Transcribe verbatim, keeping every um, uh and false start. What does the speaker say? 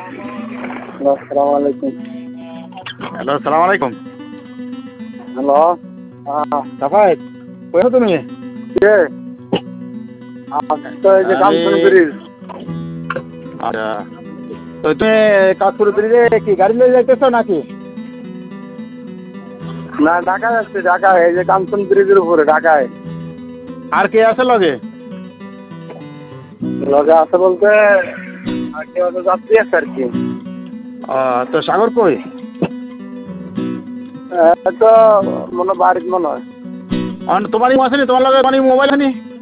আসসালামু আলাইকুম। হ্যালো, সালাম আলাইকুম। হ্যালো, হ্যাঁ সাফায়েত, কই আছো তুমি? কে? আমি তো এই যে আমি কামসন ব্রিজ। আচ্ছা, তো তুমি কাশপুর ব্রিজে কি গাড়ি নিয়ে যাইতেছো নাকি? না, ঢাকায় আসছি, ঢাকায় এই যে কামসন ব্রিজের উপরে ঢাকায়। আর কে আছে লগে? লগে আছে বলতে আর কেউ তো যাত্রী আছে আর কি। আহ, তো সাগর কই? তো মনে বাড়ির মনে হয়। অন তোমারই আসেনি, তোমার লগে মানে মোবাইল আনি